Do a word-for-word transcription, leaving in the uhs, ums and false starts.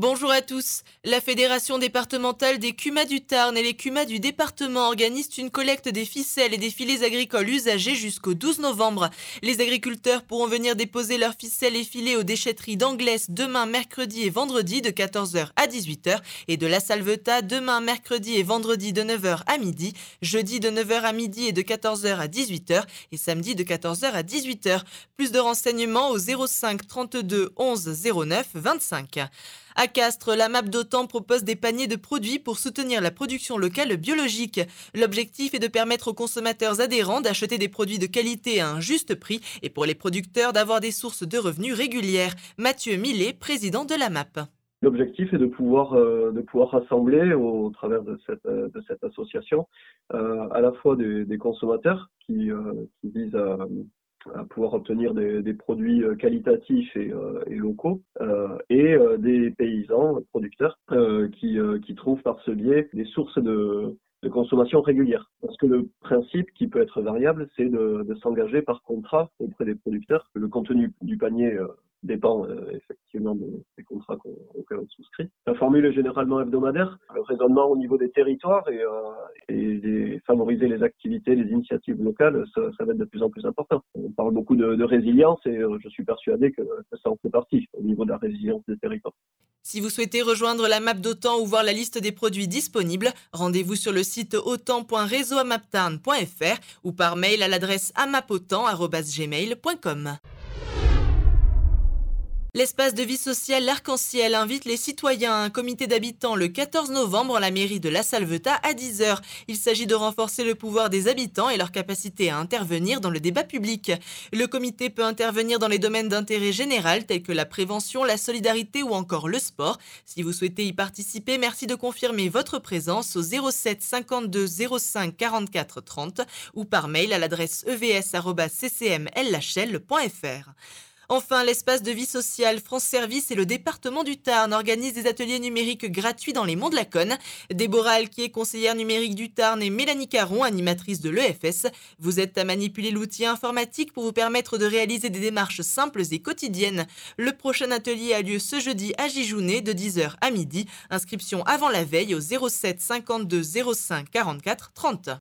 Bonjour à tous. La Fédération départementale des C U M A du Tarn et les C U M A du département organisent une collecte des ficelles et des filets agricoles usagés jusqu'au douze novembre. Les agriculteurs pourront venir déposer leurs ficelles et filets aux déchetteries d'Anglès demain, mercredi et vendredi de quatorze heures à dix-huit heures et de La Salvetat demain, mercredi et vendredi de neuf heures à midi, jeudi de neuf heures à midi et de quatorze heures à dix-huit heures et samedi de quatorze heures à dix-huit heures. Plus de renseignements au zéro cinq trente-deux onze zéro neuf vingt-cinq. À Castres, la MAP d'Autan propose des paniers de produits pour soutenir la production locale biologique. L'objectif est de permettre aux consommateurs adhérents d'acheter des produits de qualité à un juste prix et pour les producteurs d'avoir des sources de revenus régulières. Mathieu Millet, président de la MAP. L'objectif est de pouvoir, euh, de pouvoir rassembler au, au travers de cette, euh, de cette association euh, à la fois des, des consommateurs qui, euh, qui visent à, à pouvoir obtenir des, des produits qualitatifs et, euh, et locaux euh, et euh, des paysans producteurs euh, qui, euh, qui trouvent par ce biais des sources de, de consommation régulière. Parce que le principe qui peut être variable, c'est de, de s'engager par contrat auprès des producteurs. Le contenu du panier euh, dépend euh, effectivement de, des contrats qu'on, auxquels on souscrit. La formule est généralement hebdomadaire. Le raisonnement au niveau des territoires et, euh, et des, favoriser les activités, les initiatives locales, ça, ça va être de plus en plus important. On parle beaucoup de, de résilience et euh, je suis persuadé que, que ça en fait partie au niveau de la résilience des territoires. Si vous souhaitez rejoindre la MAP d'Autan ou voir la liste des produits disponibles, rendez-vous sur le site autan point réseau amaptarn point f r ou par mail à l'adresse amapautan arobase gmail point com. L'espace de vie sociale L'Arc-en-Ciel invite les citoyens à un comité d'habitants le quatorze novembre à la mairie de La Salvetat à dix heures. Il s'agit de renforcer le pouvoir des habitants et leur capacité à intervenir dans le débat public. Le comité peut intervenir dans les domaines d'intérêt général tels que la prévention, la solidarité ou encore le sport. Si vous souhaitez y participer, merci de confirmer votre présence au zéro sept cinquante-deux zéro cinq quarante-quatre trente ou par mail à l'adresse e v s arobase c c m l h l point f r. Enfin, l'espace de vie sociale France Service et le département du Tarn organisent des ateliers numériques gratuits dans les Monts de la Conne. Déborah Alquier, conseillère numérique du Tarn, et Mélanie Caron, animatrice de l'E F S, vous aident à manipuler l'outil informatique pour vous permettre de réaliser des démarches simples et quotidiennes. Le prochain atelier a lieu ce jeudi à Gijounet de dix heures à midi. Inscription avant la veille au zéro sept cinquante-deux zéro cinq quarante-quatre trente.